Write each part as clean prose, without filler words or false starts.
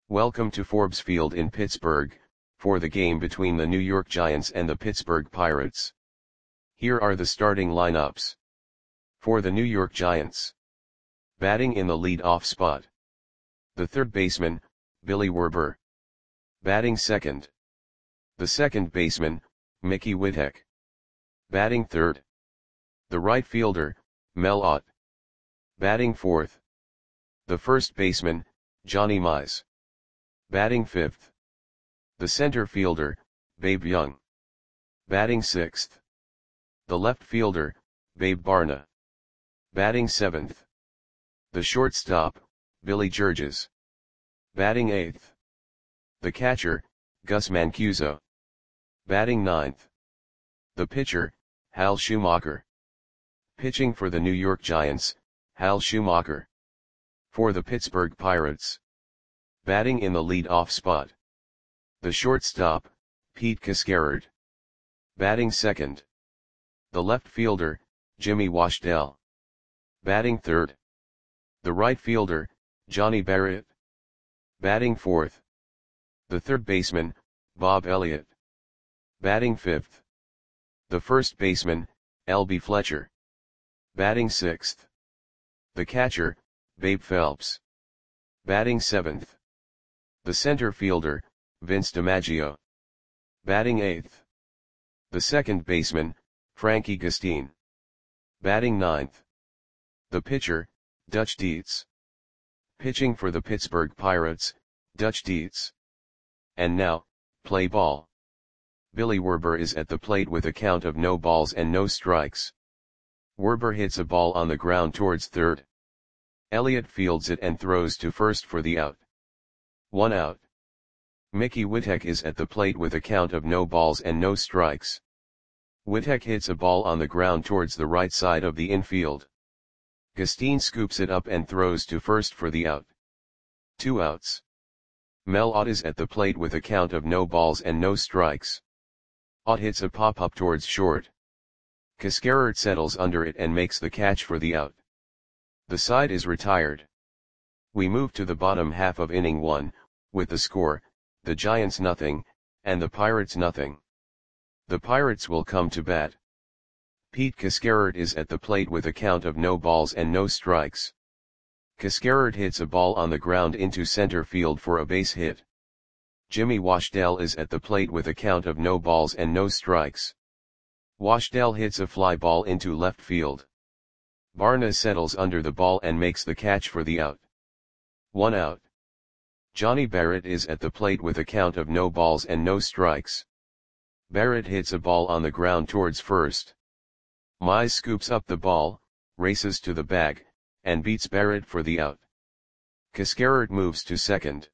Welcome to Forbes Field in Pittsburgh, for the game between the New York Giants and the Pittsburgh Pirates. Here are the starting lineups. For the New York Giants. Batting in the lead-off spot. The third baseman, Billy Werber. Batting second. The second baseman, Mickey Whitteck. Batting third. The right fielder, Mel Ott. Batting fourth. The first baseman, Johnny Mize. Batting fifth. The center fielder, Babe Young. Batting sixth. The left fielder, Babe Barna. Batting seventh. The shortstop, Billy Georges. Batting eighth. The catcher, Gus Mancuso. Batting ninth. The pitcher, Hal Schumacher. Pitching for the New York Giants, Hal Schumacher. For the Pittsburgh Pirates. Batting in the lead-off spot. The shortstop, Pete Cascarard. Batting second. The left fielder, Jimmy Washdell. Batting third. The right fielder, Johnny Barrett. Batting fourth. The third baseman, Bob Elliott. Batting fifth. The first baseman, L.B. Fletcher. Batting sixth. The catcher, Babe Phelps. Batting seventh. The center fielder, Vince DiMaggio. Batting eighth. The second baseman, Frankie Gustin. Batting ninth. The pitcher, Dutch Dietz. Pitching for the Pittsburgh Pirates, Dutch Dietz. And now, play ball. Billy Werber is at the plate with a count of no balls and no strikes. Werber hits a ball on the ground towards third. Elliott fields it and throws to first for the out. 1 out. Mickey Whitteck is at the plate with a count of no balls and no strikes. Whitteck hits a ball on the ground towards the right side of the infield. Gustin scoops it up and throws to first for the out. 2 outs. Mel Ott is at the plate with a count of no balls and no strikes. Ott hits a pop-up towards short. Cascarard settles under it and makes the catch for the out. The side is retired. We move to the bottom half of inning 1, with the score, the Giants nothing, and the Pirates nothing. The Pirates will come to bat. Pete Cascarard is at the plate with a count of no balls and no strikes. Cascarard hits a ball on the ground into center field for a base hit. Jimmy Washdell is at the plate with a count of no balls and no strikes. Washdell hits a fly ball into left field. Barna settles under the ball and makes the catch for the out. 1 out. Johnny Barrett is at the plate with a count of no balls and no strikes. Barrett hits a ball on the ground towards first. Mize scoops up the ball, races to the bag, and beats Barrett for the out. Cascarard moves to second.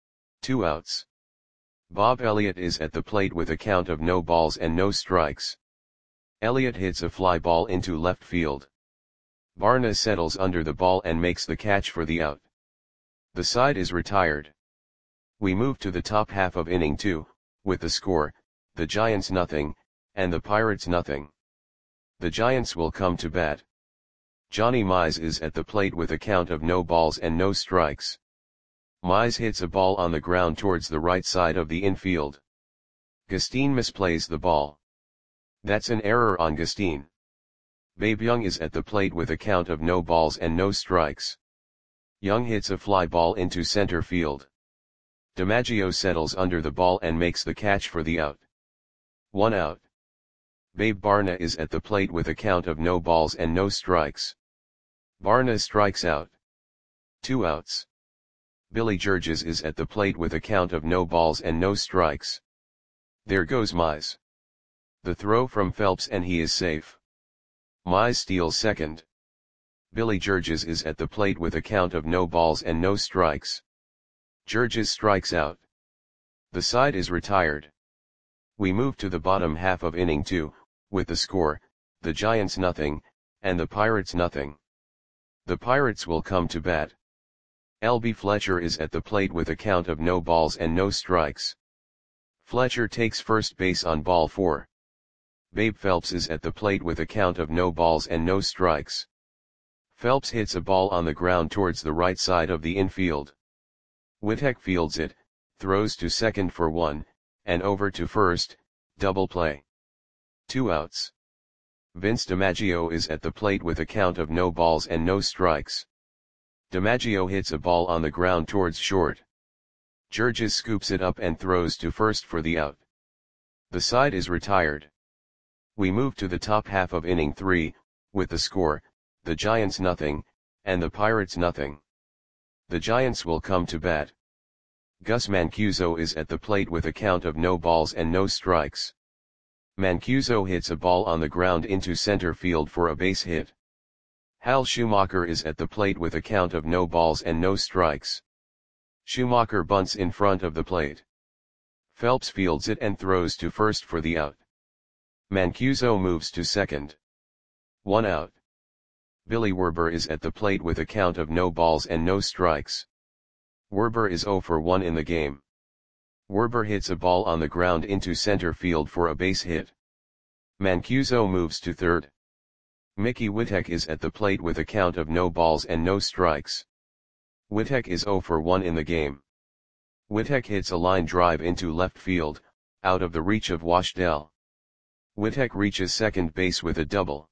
2 outs. Bob Elliott is at the plate with a count of no balls and no strikes. Elliott hits a fly ball into left field. Barna settles under the ball and makes the catch for the out. The side is retired. We move to the top half of inning 2, with the score, the Giants nothing, and the Pirates nothing. The Giants will come to bat. Johnny Mize is at the plate with a count of no balls and no strikes. Mize hits a ball on the ground towards the right side of the infield. Gustin misplays the ball. That's an error on Gustin. Babe Young is at the plate with a count of no balls and no strikes. Young hits a fly ball into center field. DiMaggio settles under the ball and makes the catch for the out. 1 out. Babe Barna is at the plate with a count of no balls and no strikes. Barna strikes out. 2 outs. Billy Georges is at the plate with a count of no balls and no strikes. There goes Mize. The throw from Phelps and he is safe. Mize steals second. Billy Georges is at the plate with a count of no balls and no strikes. Georges strikes out. The side is retired. We move to the bottom half of inning 2, with the score, the Giants nothing, and the Pirates nothing. The Pirates will come to bat. L.B. Fletcher is at the plate with a count of no balls and no strikes. Fletcher takes first base on ball 4. Babe Phelps is at the plate with a count of no balls and no strikes. Phelps hits a ball on the ground towards the right side of the infield. Wittek fields it, throws to second for 1, and over to first, double play. 2 outs. Vince DiMaggio is at the plate with a count of no balls and no strikes. DiMaggio hits a ball on the ground towards short. Georges scoops it up and throws to first for the out. The side is retired. We move to the top half of inning 3, with the score, the Giants nothing, and the Pirates nothing. The Giants will come to bat. Gus Mancuso is at the plate with a count of no balls and no strikes. Mancuso hits a ball on the ground into center field for a base hit. Hal Schumacher is at the plate with a count of no balls and no strikes. Schumacher bunts in front of the plate. Phelps fields it and throws to first for the out. Mancuso moves to second. 1 out. Billy Werber is at the plate with a count of no balls and no strikes. Werber is 0 for 1 in the game. Werber hits a ball on the ground into center field for a base hit. Mancuso moves to third. Mickey Wittek is at the plate with a count of no balls and no strikes. Wittek is 0 for 1 in the game. Wittek hits a line drive into left field, out of the reach of Washdell. Wittek reaches second base with a double.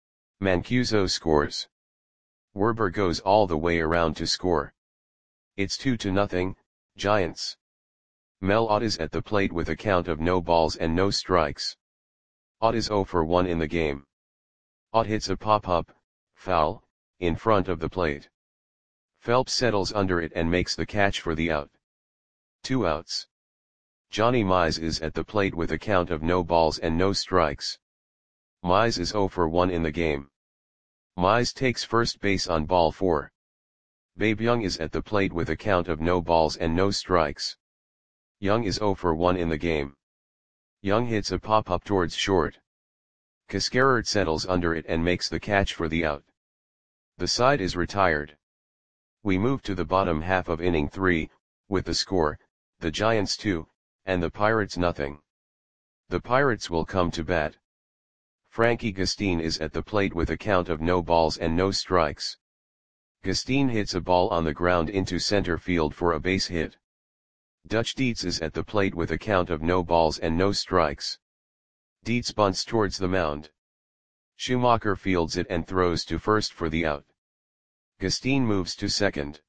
Mancuso scores. Werber goes all the way around to score. It's 2-0, Giants. Mel Ott is at the plate with a count of no balls and no strikes. Ott is 0 for 1 in the game. Ott hits a pop-up, foul, in front of the plate. Phelps settles under it and makes the catch for the out. 2 outs. Johnny Mize is at the plate with a count of no balls and no strikes. Mize is 0 for 1 in the game. Mize takes first base on ball 4. Babe Young is at the plate with a count of no balls and no strikes. Young is 0 for 1 in the game. Young hits a pop-up towards short. Cascarard settles under it and makes the catch for the out. The side is retired. We move to the bottom half of inning 3, with the score, the Giants 2, and the Pirates nothing. The Pirates will come to bat. Frankie Gustin is at the plate with a count of no balls and no strikes. Gustin hits a ball on the ground into center field for a base hit. Dutch Dietz is at the plate with a count of no balls and no strikes. Dietz bunts towards the mound. Schumacher fields it and throws to first for the out. Gustin moves to second.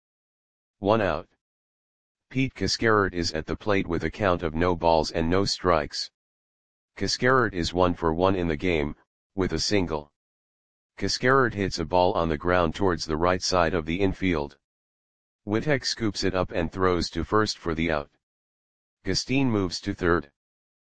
1 out. Pete Cascarard is at the plate with a count of no balls and no strikes. Cascarard is 1 for 1 in the game, with a single. Cascarard hits a ball on the ground towards the right side of the infield. Wittek scoops it up and throws to first for the out. Gustin moves to third.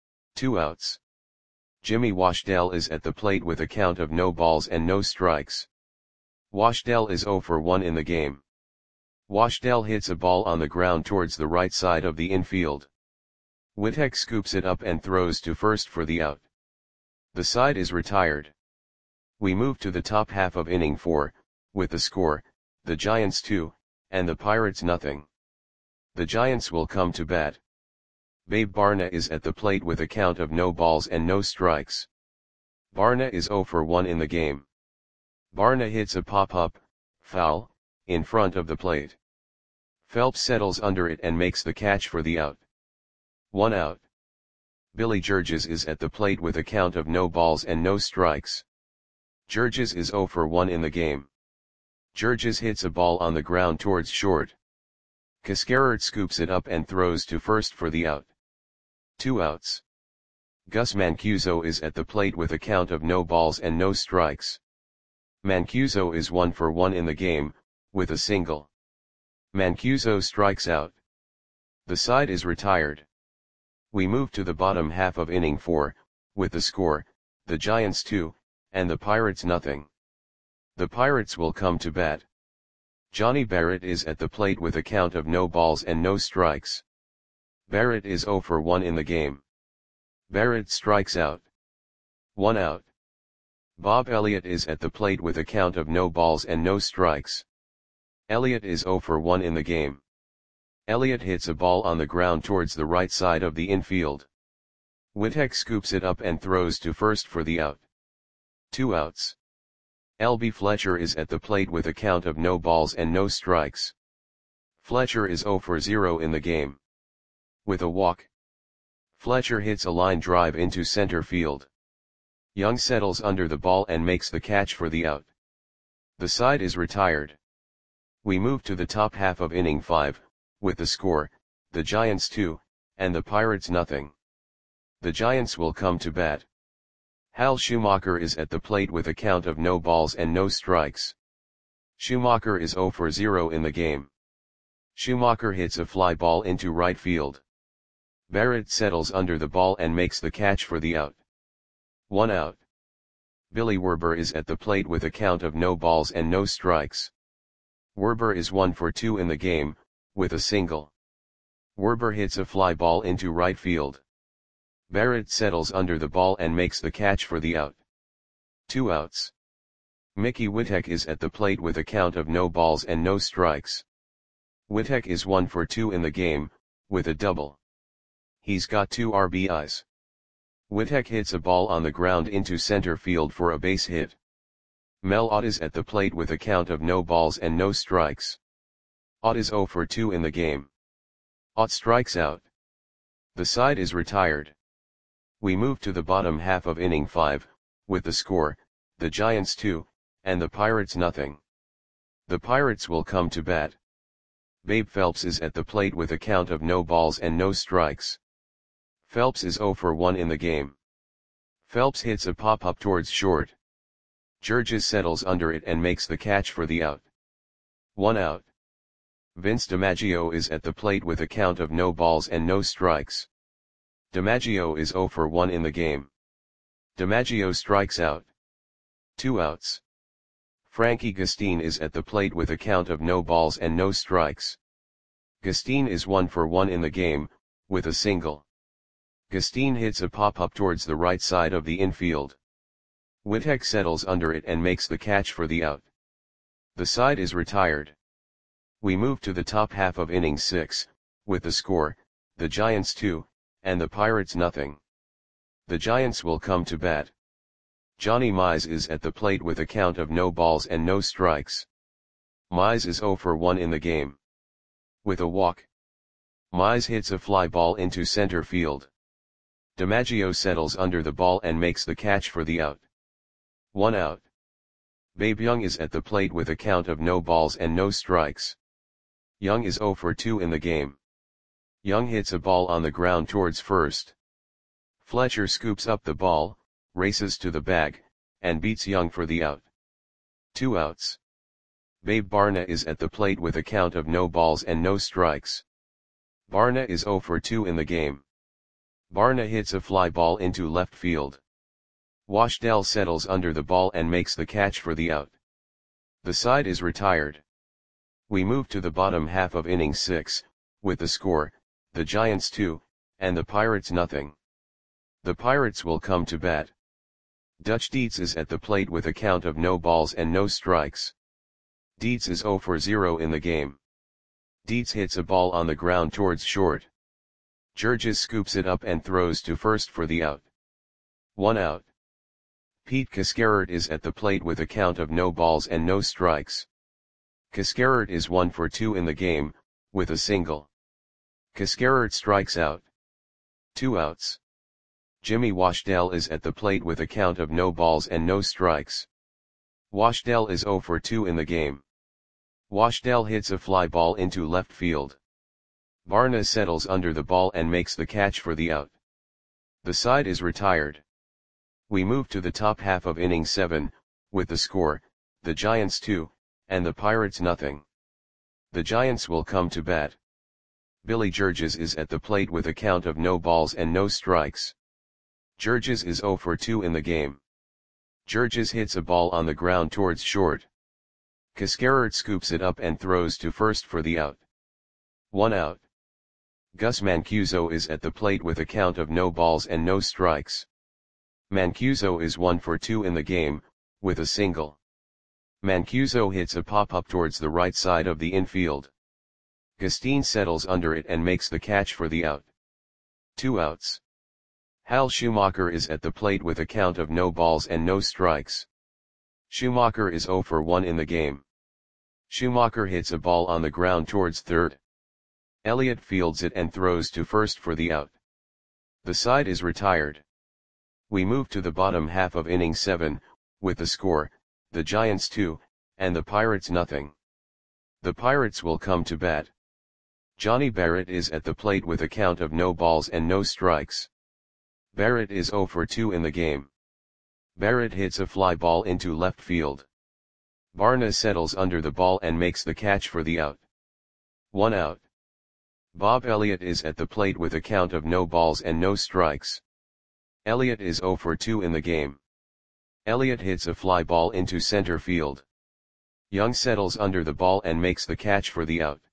2 outs. Jimmy Washdell is at the plate with a count of no balls and no strikes. Washdell is 0 for 1 in the game. Washdell hits a ball on the ground towards the right side of the infield. Wittek scoops it up and throws to first for the out. The side is retired. We move to the top half of inning 4, with the score, the Giants 2, and the Pirates nothing. The Giants will come to bat. Babe Barna is at the plate with a count of no balls and no strikes. Barna is 0 for 1 in the game. Barna hits a pop-up, foul, in front of the plate. Phelps settles under it and makes the catch for the out. 1 out. Billy Georges is at the plate with a count of no balls and no strikes. Georges is 0 for 1 in the game. Georges hits a ball on the ground towards short. Cascarard scoops it up and throws to first for the out. 2 outs. Gus Mancuso is at the plate with a count of no balls and no strikes. Mancuso is 1 for 1 in the game, with a single. Mancuso strikes out. The side is retired. We move to the bottom half of inning 4, with the score, the Giants 2, and the Pirates nothing. The Pirates will come to bat. Johnny Barrett is at the plate with a count of no balls and no strikes. Barrett is 0 for 1 in the game. Barrett strikes out. 1 out. Bob Elliott is at the plate with a count of no balls and no strikes. Elliott is 0 for 1 in the game. Elliott hits a ball on the ground towards the right side of the infield. Wittek scoops it up and throws to first for the out. 2 outs. L.B. Fletcher is at the plate with a count of no balls and no strikes. Fletcher is 0 for 0 in the game. With a walk, Fletcher hits a line drive into center field. Young settles under the ball and makes the catch for the out. The side is retired. We move to the top half of inning 5, with the score, the Giants 2, and the Pirates nothing. The Giants will come to bat. Hal Schumacher is at the plate with a count of no balls and no strikes. Schumacher is 0 for 0 in the game. Schumacher hits a fly ball into right field. Barrett settles under the ball and makes the catch for the out. 1 out. Billy Werber is at the plate with a count of no balls and no strikes. Werber is 1 for 2 in the game, with a single. Werber hits a fly ball into right field. Barrett settles under the ball and makes the catch for the out. 2 outs. Mickey Witek is at the plate with a count of no balls and no strikes. Witek is 1 for 2 in the game, with a double. He's got 2 RBIs. Witek hits a ball on the ground into center field for a base hit. Mel Ott is at the plate with a count of no balls and no strikes. Ott is 0 for 2 in the game. Ott strikes out. The side is retired. We move to the bottom half of inning 5, with the score, the Giants 2, and the Pirates nothing. The Pirates will come to bat. Babe Phelps is at the plate with a count of no balls and no strikes. Phelps is 0 for 1 in the game. Phelps hits a pop-up towards short. Georges settles under it and makes the catch for the out. 1 out. Vince DiMaggio is at the plate with a count of no balls and no strikes. DiMaggio is 0 for 1 in the game. DiMaggio strikes out. 2 outs. Frankie Gustine is at the plate with a count of no balls and no strikes. Gustine is 1 for 1 in the game, with a single. Gustine hits a pop-up towards the right side of the infield. Witek settles under it and makes the catch for the out. The side is retired. We move to the top half of inning 6, with the score, the Giants 2, and the Pirates nothing. The Giants will come to bat. Johnny Mize is at the plate with a count of no balls and no strikes. Mize is 0 for 1 in the game. With a walk, Mize hits a fly ball into center field. DiMaggio settles under the ball and makes the catch for the out. 1 out. Babe Young is at the plate with a count of no balls and no strikes. Young is 0 for 2 in the game. Young hits a ball on the ground towards first. Fletcher scoops up the ball, races to the bag, and beats Young for the out. 2 outs. Babe Barna is at the plate with a count of no balls and no strikes. Barna is 0 for 2 in the game. Barna hits a fly ball into left field. Washdell settles under the ball and makes the catch for the out. The side is retired. We move to the bottom half of inning 6, with the score, the Giants 2, and the Pirates nothing. The Pirates will come to bat. Dutch Dietz is at the plate with a count of no balls and no strikes. Dietz is 0 for 0 in the game. Dietz hits a ball on the ground towards short. Georges scoops it up and throws to first for the out. 1 out. Pete Cascarert is at the plate with a count of no balls and no strikes. Cascarert is 1 for 2 in the game, with a single. Cascarert strikes out. 2 outs. Jimmy Washdell is at the plate with a count of no balls and no strikes. Washdell is 0 for 2 in the game. Washdell hits a fly ball into left field. Barna settles under the ball and makes the catch for the out. The side is retired. We move to the top half of inning 7, with the score, the Giants 2, and the Pirates nothing. The Giants will come to bat. Billy Georges is at the plate with a count of no balls and no strikes. Georges is 0 for 2 in the game. Georges hits a ball on the ground towards short. Cascarert scoops it up and throws to first for the out. 1 out. Gus Mancuso is at the plate with a count of no balls and no strikes. Mancuso is 1 for 2 in the game, with a single. Mancuso hits a pop-up towards the right side of the infield. Gustine settles under it and makes the catch for the out. 2 outs. Hal Schumacher is at the plate with a count of no balls and no strikes. Schumacher is 0 for 1 in the game. Schumacher hits a ball on the ground towards third. Elliott fields it and throws to first for the out. The side is retired. We move to the bottom half of inning 7, with the score, the Giants 2, and the Pirates nothing. The Pirates will come to bat. Johnny Barrett is at the plate with a count of no balls and no strikes. Barrett is 0 for 2 in the game. Barrett hits a fly ball into left field. Barna settles under the ball and makes the catch for the out. 1 out. Bob Elliott is at the plate with a count of no balls and no strikes. Elliott is 0 for 2 in the game. Elliott hits a fly ball into center field. Young settles under the ball and makes the catch for the out.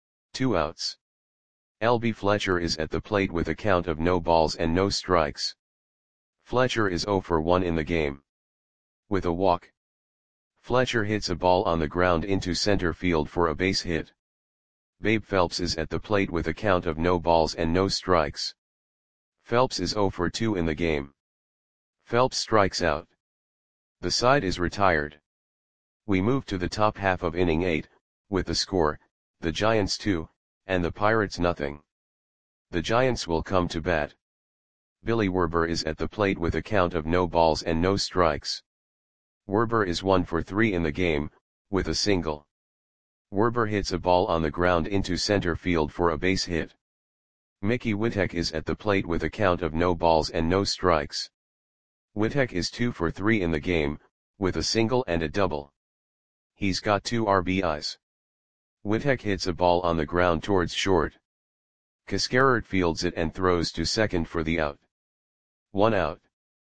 2 outs. L.B. Fletcher is at the plate with a count of no balls and no strikes. Fletcher is 0 for 1 in the game. With a walk, Fletcher hits a ball on the ground into center field for a base hit. Babe Phelps is at the plate with a count of no balls and no strikes. Phelps is 0 for 2 in the game. Phelps strikes out. The side is retired. We move to the top half of inning 8, with the score, the Giants 2, and the Pirates nothing. The Giants will come to bat. Billy Werber is at the plate with a count of no balls and no strikes. Werber is 1 for 3 in the game, with a single. Werber hits a ball on the ground into center field for a base hit. Mickey Witek is at the plate with a count of no balls and no strikes. Witek is 2 for 3 in the game, with a single and a double. He's got 2 RBIs. Witek hits a ball on the ground towards short. Cascarert fields it and throws to second for the out. 1 out.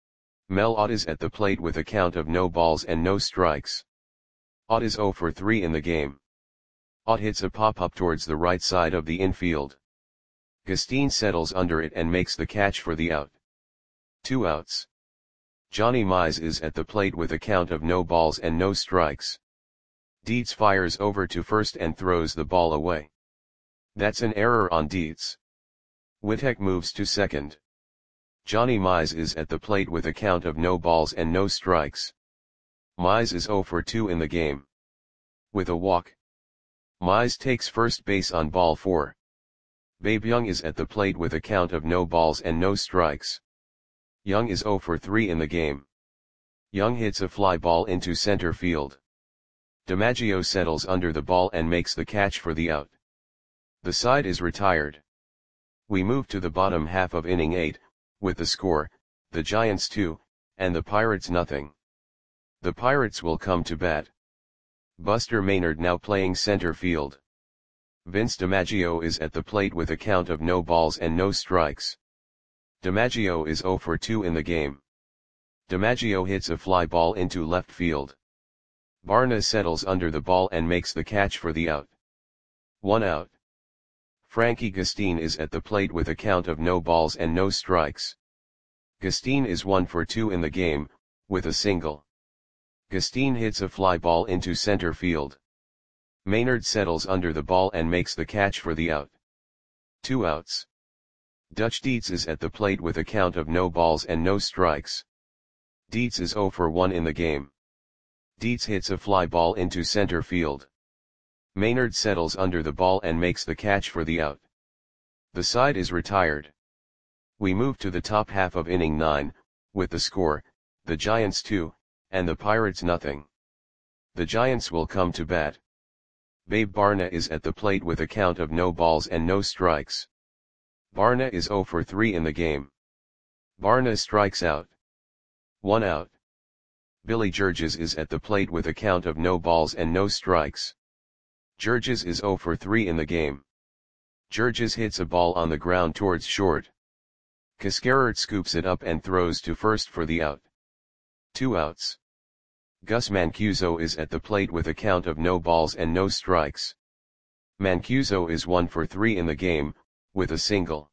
Mel Ott is at the plate with a count of no balls and no strikes. Ott is 0 for 3 in the game. Ott hits a pop-up towards the right side of the infield. Gustine settles under it and makes the catch for the out. 2 outs. Johnny Mize is at the plate with a count of no balls and no strikes. Dietz fires over to first and throws the ball away. That's an error on Dietz. Witek moves to second. Johnny Mize is at the plate with a count of no balls and no strikes. Mize is 0 for 2 in the game. With a walk, Mize takes first base on ball 4. Babe Young is at the plate with a count of no balls and no strikes. Young is 0 for 3 in the game. Young hits a fly ball into center field. DiMaggio settles under the ball and makes the catch for the out. The side is retired. We move to the bottom half of inning 8, with the score, the Giants 2, and the Pirates nothing. The Pirates will come to bat. Buster Maynard now playing center field. Vince DiMaggio is at the plate with a count of no balls and no strikes. DiMaggio is 0 for 2 in the game. DiMaggio hits a fly ball into left field. Barna settles under the ball and makes the catch for the out. 1 out. Frankie Gustine is at the plate with a count of no balls and no strikes. Gustine is 1 for 2 in the game, with a single. Gustine hits a fly ball into center field. Maynard settles under the ball and makes the catch for the out. 2 outs. Dutch Dietz is at the plate with a count of no balls and no strikes. Dietz is 0 for 1 in the game. Dietz hits a fly ball into center field. Maynard settles under the ball and makes the catch for the out. The side is retired. We move to the top half of inning 9, with the score, the Giants 2, and the Pirates nothing. The Giants will come to bat. Babe Barna is at the plate with a count of no balls and no strikes. Barna is 0 for 3 in the game. Barna strikes out. 1 out. Billy Georges is at the plate with a count of no balls and no strikes. Georges is 0 for 3 in the game. Georges hits a ball on the ground towards short. Cascarert scoops it up and throws to first for the out. 2 outs. Gus Mancuso is at the plate with a count of no balls and no strikes. Mancuso is 1 for 3 in the game, with a single.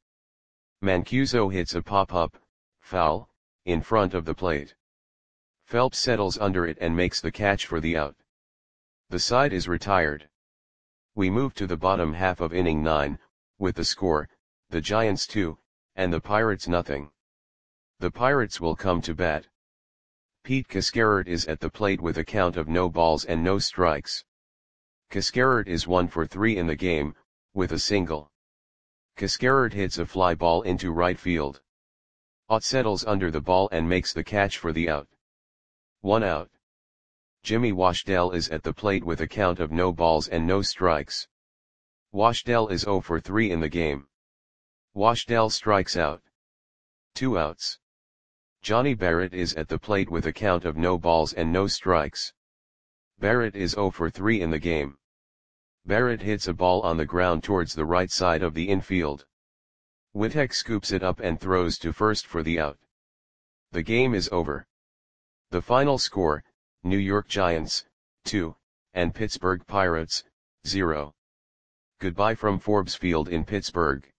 Mancuso hits a pop-up, foul, in front of the plate. Phelps settles under it and makes the catch for the out. The side is retired. We move to the bottom half of inning 9, with the score, the Giants 2, and the Pirates nothing. The Pirates will come to bat. Pete Cascarert is at the plate with a count of no balls and no strikes. Cascarert is 1 for 3 in the game, with a single. Cascarert hits a fly ball into right field. Ott settles under the ball and makes the catch for the out. 1 out. Jimmy Washdell is at the plate with a count of no balls and no strikes. Washdell is 0 for 3 in the game. Washdell strikes out. 2 outs. Johnny Barrett is at the plate with a count of no balls and no strikes. Barrett is 0 for 3 in the game. Barrett hits a ball on the ground towards the right side of the infield. Wittek scoops it up and throws to first for the out. The game is over. The final score, New York Giants, 2, and Pittsburgh Pirates, 0. Goodbye from Forbes Field in Pittsburgh.